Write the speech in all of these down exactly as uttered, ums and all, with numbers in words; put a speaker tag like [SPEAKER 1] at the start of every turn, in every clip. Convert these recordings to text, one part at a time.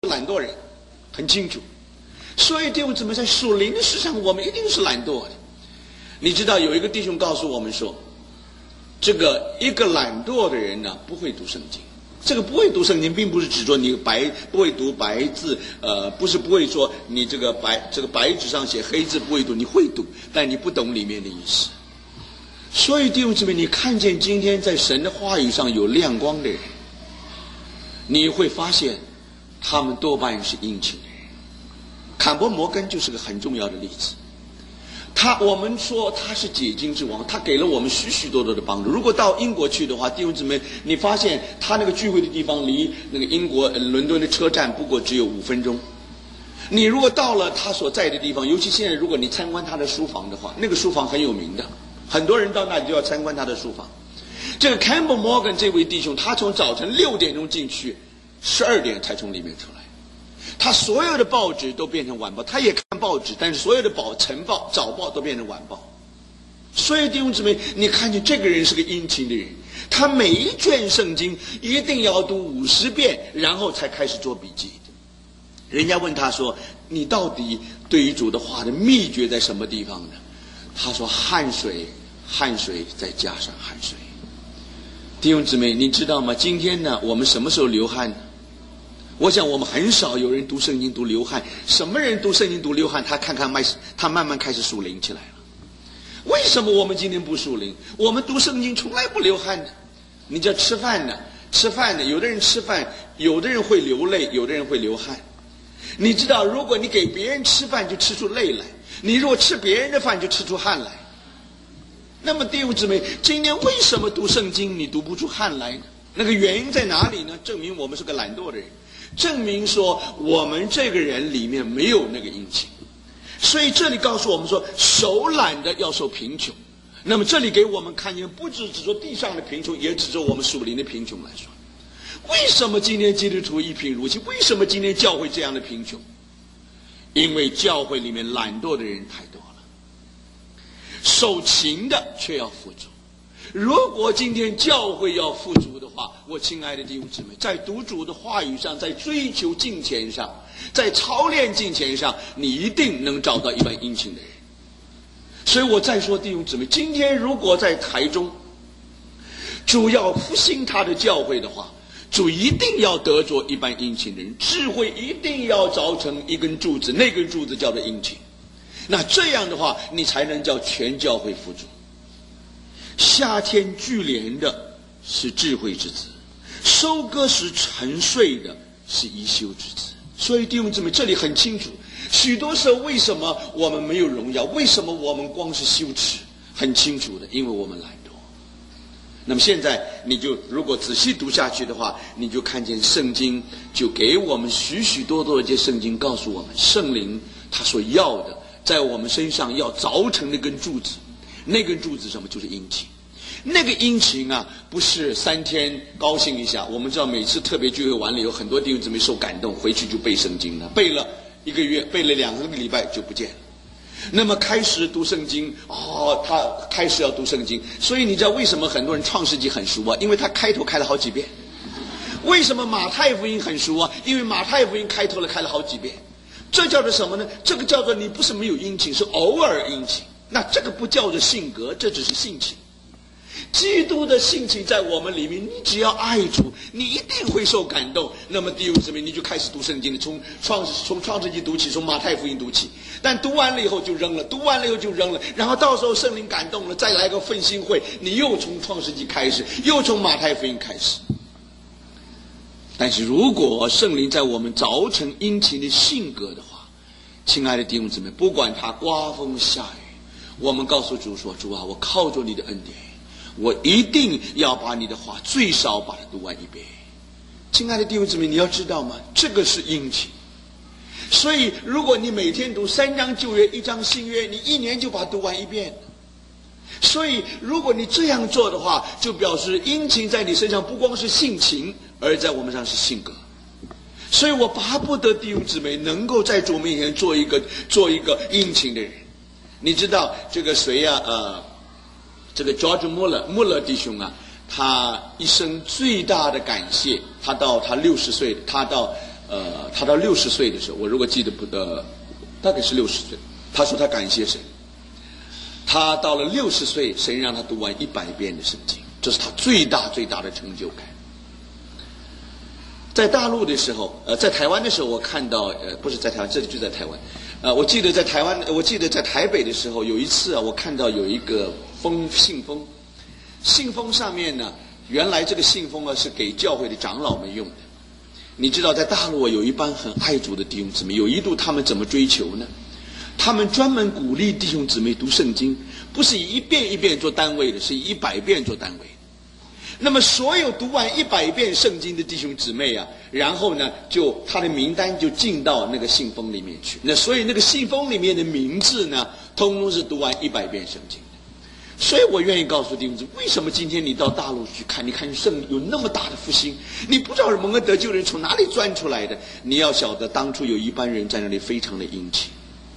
[SPEAKER 1] 懒惰人，很清楚。所以弟兄姊妹，在属灵的事上，我们一定是懒惰的。你知道有一个弟兄告诉我们说，这个一个懒惰的人呢，不会读圣经。这个不会读圣经，并不是指说你白不会读白字，呃，不是不会说你这个白这个白纸上写黑字不会读，你会读，但你不懂里面的意思。所以弟兄姊妹，你看见今天在神的话语上有亮光的人，你会发现他们多半是殷勤的人。坎伯摩根就是个很重要的例子。他我们说他是解经之王，他给了我们许许多多的帮助。如果到英国去的话，弟兄姊妹，你发现他那个聚会的地方离那个英国伦敦的车站不过只有五分钟。你如果到了他所在的地方，尤其现在如果你参观他的书房的话，那个书房很有名的，很多人到那里就要参观他的书房。这个 Campbell Morgan 这位弟兄，他从早晨六点钟进去，十二点才从里面出来。他所有的报纸都变成晚报，他也看报纸，但是所有的报晨报早报都变成晚报。所以弟兄姊妹，你看见这个人是个殷勤的人，他每一卷圣经一定要读五十遍，然后才开始做笔记。人家问他说，你到底对于主的话的秘诀在什么地方呢？他说，汗水汗水再加上汗水。弟兄姊妹，你知道吗？今天呢，我们什么时候流汗呢？我想我们很少有人读圣经读流汗。什么人读圣经读流汗？他看看慢，他慢慢开始属灵起来了。为什么我们今天不属灵？我们读圣经从来不流汗的。你叫吃饭呢？吃饭呢？有的人吃饭，有的人会流泪，有的人会流汗。你知道，如果你给别人吃饭，就吃出泪来；你如果吃别人的饭，就吃出汗来。那么弟兄姊妹，今天为什么读圣经你读不出汗来呢？那个原因在哪里呢？证明我们是个懒惰的人。证明说我们这个人里面没有那个殷勤。所以这里告诉我们说，手懒的要受贫穷。那么这里给我们看见，不只指着地上的贫穷，也指着我们属灵的贫穷来说。为什么今天基督徒一贫如洗？为什么今天教会这样的贫穷？因为教会里面懒惰的人太多了，守勤的却要富足。如果今天教会要富足的话，我亲爱的弟兄姊妹，在读主的话语上，在追求敬虔上，在操练敬虔上，你一定能找到一班殷勤的人。所以我再说，弟兄姊妹，今天如果在台中主要复兴他的教会的话，主一定要得着一班殷勤的人，智慧一定要凿成一根柱子，那根柱子叫做殷勤。那这样的话，你才能叫全教会富足。夏天聚敛的是智慧之子，收割时沉睡的是贻修之子。所以弟兄姊妹，这里很清楚，许多时候为什么我们没有荣耀，为什么我们光是羞耻，很清楚的，因为我们懒惰。那么现在你就如果仔细读下去的话，你就看见圣经就给我们许许多多的这圣经告诉我们，圣灵他所要的在我们身上要凿成那根柱子。那根柱子什么？就是殷勤。那个殷勤啊，不是三天高兴一下。我们知道每次特别聚会完了以后，很多弟兄姊妹受感动，回去就背圣经了，背了一个月，背了两个礼拜就不见了。那么开始读圣经，哦，他开始要读圣经，所以你知道为什么很多人创世纪很熟啊？因为他开头开了好几遍。为什么马太福音很熟啊？因为马太福音开头了开了好几遍。这叫做什么呢？这个叫做你不是没有殷勤，是偶尔殷勤。那这个不叫做性格，这只是性情。基督的性情在我们里面，你只要爱主，你一定会受感动。那么弟兄姊妹，你就开始读圣经了，从创从创世纪读起，从马太福音读起。但读完了以后就扔了，读完了以后就扔了，然后到时候圣灵感动了，再来个奋兴会，你又从创世纪开始，又从马太福音开始。但是如果圣灵在我们凿成殷勤的性格的话，亲爱的弟兄姊妹，不管他刮风下雨，我们告诉主说，主啊，我靠着你的恩典，我一定要把你的话最少把它读完一遍。亲爱的弟兄姊妹，你要知道吗？这个是殷勤。所以如果你每天读三章旧约一章新约，你一年就把它读完一遍。所以如果你这样做的话，就表示殷勤在你身上不光是性情，而在我们上是性格。所以我巴不得弟兄姊妹能够在主面前做一个做一个殷勤的人。你知道这个谁呀、啊？呃，这个 George Muller 穆勒弟兄啊，他一生最大的感谢，他到他六十岁，他到呃，他到六十岁的时候，我如果记得不得，大概是六十岁，他说他感谢神，他到了六十岁，神让他读完一百遍的圣经，这是他最大最大的成就感。在大陆的时候，呃，在台湾的时候，我看到，呃，不是在台湾，这里就在台湾，呃，我记得在台湾，我记得在台北的时候，有一次啊，我看到有一个封信封，信封上面呢，原来这个信封啊是给教会的长老们用的。你知道，在大陆有一班很爱主的弟兄姊妹，有一度他们怎么追求呢？他们专门鼓励弟兄姊妹读圣经，不是以一遍一遍做单位的，是以一百遍做单位。那么所有读完一百遍圣经的弟兄姊妹啊，然后呢，就他的名单就进到那个信封里面去。那所以那个信封里面的名字呢，通通是读完一百遍圣经的。所以我愿意告诉弟兄姊妹，为什么今天你到大陆去看，你看圣有那么大的复兴，你不知道蒙恩得救人从哪里钻出来的？你要晓得，当初有一班人在那里非常的殷勤。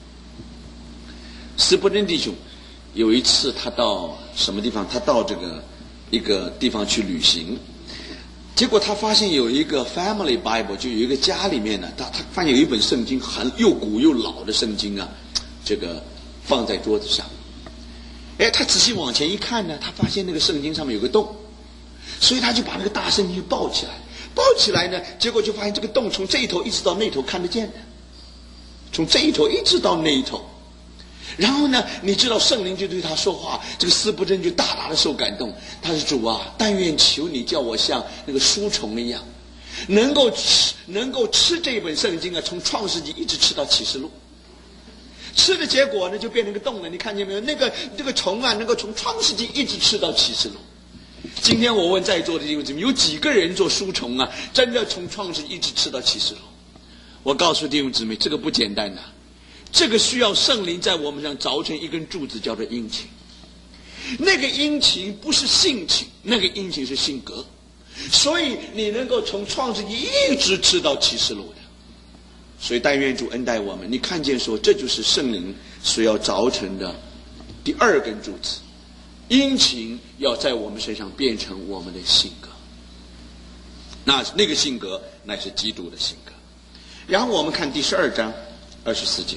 [SPEAKER 1] 斯伯真弟兄有一次他到什么地方？他到这个一个地方去旅行，结果他发现有一个 family Bible， 就有一个家里面呢，他他发现有一本圣经，很又古又老的圣经啊，这个放在桌子上。哎，他仔细往前一看呢，他发现那个圣经上面有个洞，所以他就把那个大圣经抱起来，抱起来呢，结果就发现这个洞从这一头一直到那头看得见的，从这一头一直到那一头。然后呢，你知道圣灵就对他说话，这个斯伯真就大大的受感动。他说：“主啊，但愿求你叫我像那个书虫一样，能够吃能够吃这本圣经啊，从创世纪一直吃到启示录。吃的结果呢，就变成个洞了。你看见没有？那个这个虫啊，能够从创世纪一直吃到启示录。今天我问在座的弟兄姊妹，有几个人做书虫啊？真的从创世纪一直吃到启示录？我告诉弟兄姊妹，这个不简单的。”这个需要圣灵在我们上凿成一根柱子，叫做殷勤。那个殷勤不是性情，那个殷勤是性格。所以你能够从创世纪一直吃到启示录的。所以但愿主恩待我们。你看见说，这就是圣灵所要凿成的第二根柱子。殷勤要在我们身上变成我们的性格。那那个性格乃是基督的性格。然后我们看第十二章二十四节。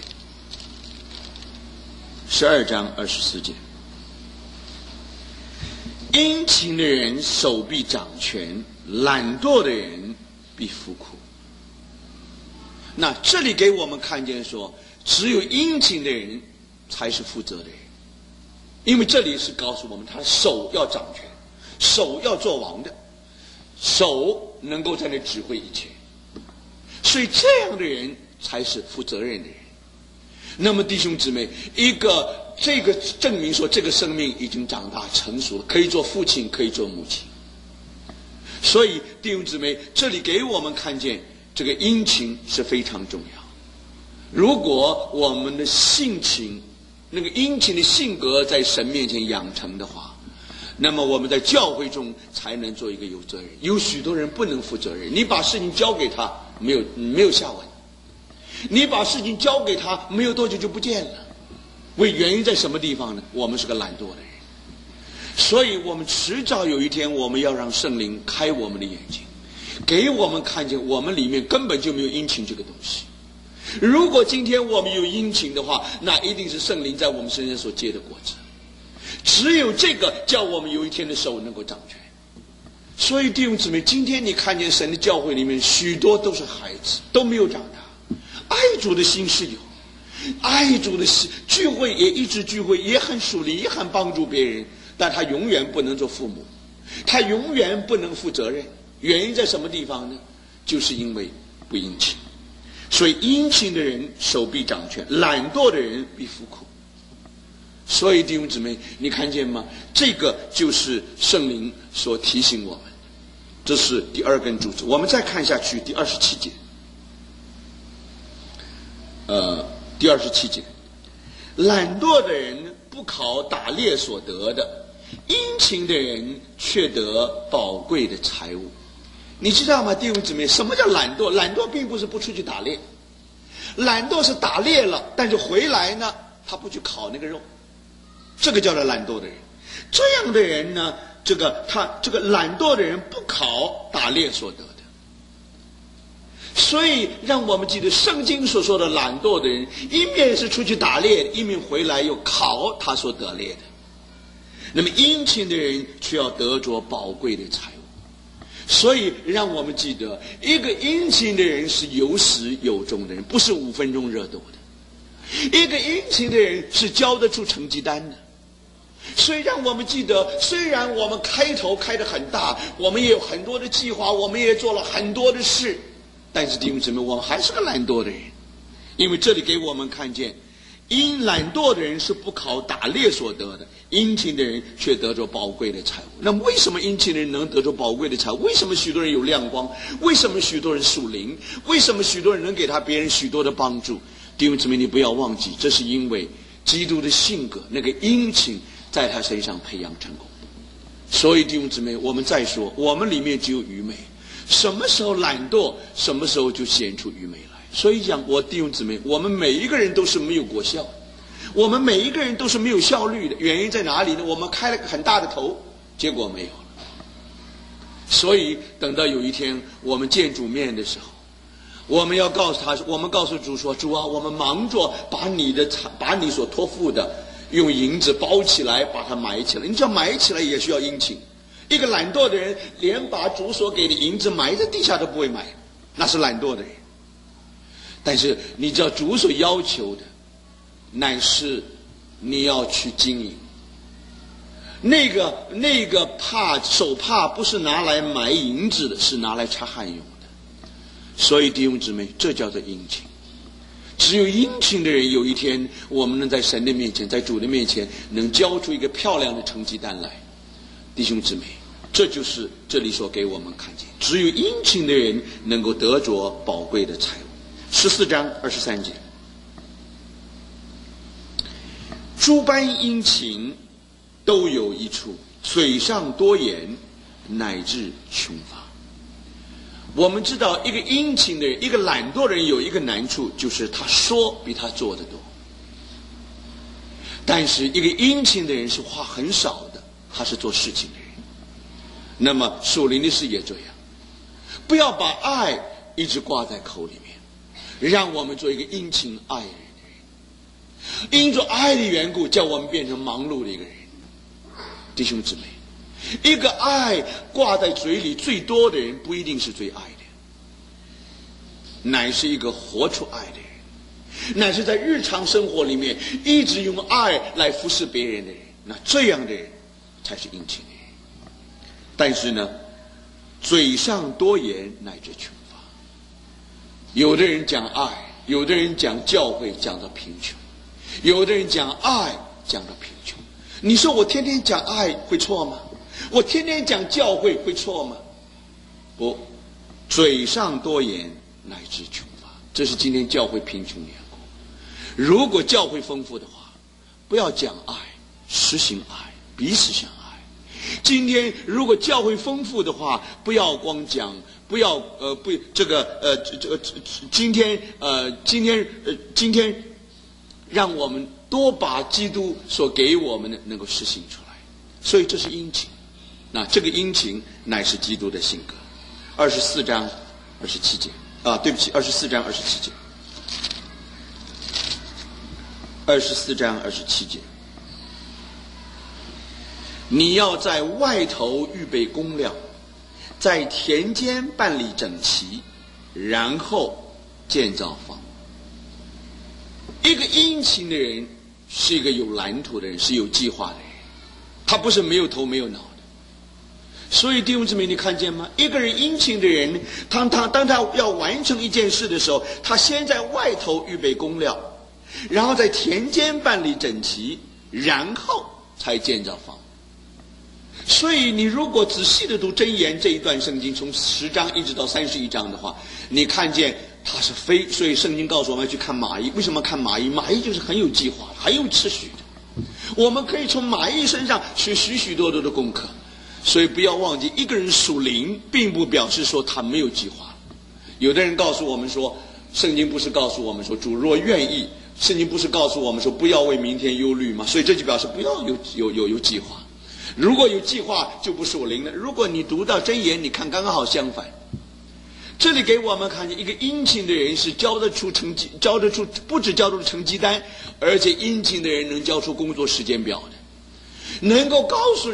[SPEAKER 1] 十二章二十四节，殷勤的人手必掌权，懒惰的人必服苦。那这里给我们看见说，只有殷勤的人才是负责的人，因为这里是告诉我们，他手要掌权，手要做王的，手能够在那指挥一切，所以这样的人才是负责任的人。那么弟兄姊妹，一个这个证明说这个生命已经长大成熟了，可以做父亲，可以做母亲。所以弟兄姊妹，这里给我们看见这个殷勤是非常重要。如果我们的性情，那个殷勤的性格在神面前养成的话，那么我们在教会中才能做一个有责任。有许多人不能负责任，你把事情交给他，没有没有下文。你把事情交给他，没有多久就不见了。为原因在什么地方呢？我们是个懒惰的人，所以我们迟早有一天，我们要让圣灵开我们的眼睛，给我们看见我们里面根本就没有殷勤这个东西。如果今天我们有殷勤的话，那一定是圣灵在我们身上所结的果子。只有这个叫我们有一天的手能够掌权。所以弟兄姊妹，今天你看见神的教会里面许多都是孩子，都没有长大。爱主的心是有，爱主的心聚会也一直聚会，也很属灵，也很帮助别人，但他永远不能做父母，他永远不能负责任。原因在什么地方呢？就是因为不殷勤。所以殷勤的人手必掌权，懒惰的人必服苦。所以弟兄姊妹，你看见吗？这个就是圣灵所提醒我们，这是第二根柱子。我们再看下去，第二十七节。呃，第二十七节，懒惰的人不考打猎所得的，殷勤的人却得宝贵的财物。你知道吗，弟兄姊妹，什么叫懒惰？懒惰并不是不出去打猎，懒惰是打猎了，但是回来呢，他不去烤那个肉，这个叫做懒惰的人。这样的人呢，这个他这个懒惰的人不考打猎所得的。 所以让我们记得圣经所说的懒惰的人，一面是出去打猎，一面回来又烤他所得猎的。那么殷勤的人却要得着宝贵的财物。所以让我们记得，一个殷勤的人是有始有终的人，不是五分钟热度的。一个殷勤的人是交得出成绩单的。所以让我们记得，虽然我们开头开得很大，我们也有很多的计划，我们也做了很多的事，但是弟兄姊妹，我们还是个懒惰的人。因为这里给我们看见，因懒惰的人是不靠打猎所得的，殷勤的人却得着宝贵的财物。那么为什么殷勤的人能得着宝贵的财物？为什么许多人有亮光？为什么许多人属灵？为什么许多人能给他别人许多的帮助？弟兄姊妹，你不要忘记，这是因为基督的性格，那个殷勤在他身上培养成功。所以弟兄姊妹，我们再说，我们里面只有愚昧。什么时候懒惰，什么时候就显出愚昧来。所以讲，我弟兄姊妹，我们每一个人都是没有果效，我们每一个人都是没有效率的。原因在哪里呢？我们开了个很大的头，结果没有了。所以等到有一天我们见主面的时候，我们要告诉他，我们告诉主说，主啊，我们忙着把你的把你所托付的用银子包起来，把它埋起来。你知道埋起来也需要殷勤。一个懒惰的人连把主所给的银子埋在地下都不会埋，那是懒惰的人。但是你知道主所要求的乃是你要去经营。那个那个帕手帕不是拿来埋银子的，是拿来擦汗用的。所以弟兄姊妹，这叫做殷勤。只有殷勤的人，有一天我们能在神的面前，在主的面前能交出一个漂亮的成绩单来。弟兄姊妹，这就是这里所给我们看见，只有殷勤的人能够得着宝贵的财物。十四章二十三节，诸般殷勤都有一处，嘴上多言，乃至穷乏。我们知道，一个殷勤的人，一个懒惰的人有一个难处，就是他说比他做的多。但是一个殷勤的人是话很少的，他是做事情的人。那么属灵的事也这样，不要把爱一直挂在口里面，让我们做一个殷勤爱人的人。因着爱的缘故，叫我们变成忙碌的一个人。弟兄姊妹，一个爱挂在嘴里最多的人，不一定是最爱的，乃是一个活出爱的人，乃是在日常生活里面一直用爱来服侍别人的人。那这样的人才是殷勤的人。但是呢，嘴上多言，乃至穷乏。有的人讲爱，有的人讲教会，讲到贫穷；有的人讲爱，讲到贫穷。你说我天天讲爱会错吗？我天天讲教会会错吗？不，嘴上多言，乃至穷乏。这是今天教会贫穷的缘故。如果教会丰富的话，不要讲爱，实行爱，彼此相爱。今天如果教会丰富的话，不要光讲，不要呃不这个呃这个今天呃今天呃今天让我们多把基督所给我们的能够实行出来。所以这是殷勤。那这个殷勤乃是基督的性格。二十四章二十七节啊，对不起，二十四章二十七节，二十四章二十七节。你要在外头预备工料，在田间办理整齐，然后建造房。一个殷勤的人是一个有蓝图的人，是有计划的人，他不是没有头没有脑的。所以弟兄姊妹，你看见吗？一个人殷勤的人，当他当他要完成一件事的时候，他先在外头预备工料，然后在田间办理整齐，然后才建造房。所以你如果仔细的读箴言这一段圣经，从十章一直到三十一章的话，你看见它是非。所以圣经告诉我们要去看马邑。为什么看马邑？马邑就是很有计划，很有秩序的。我们可以从马邑身上学许许多多的功课。所以不要忘记，一个人属灵并不表示说他没有计划。有的人告诉我们说，圣经不是告诉我们说主若愿意，圣经不是告诉我们说不要为明天忧虑吗？所以这就表示不要有有有有计划。如果有计划就不属灵了。如果你读到箴言，你看刚刚好相反。 这里给我们看见一个殷勤的人是交得出成绩，交得出不只交得出成绩单，而且殷勤的人能交出工作时间表的，能够告诉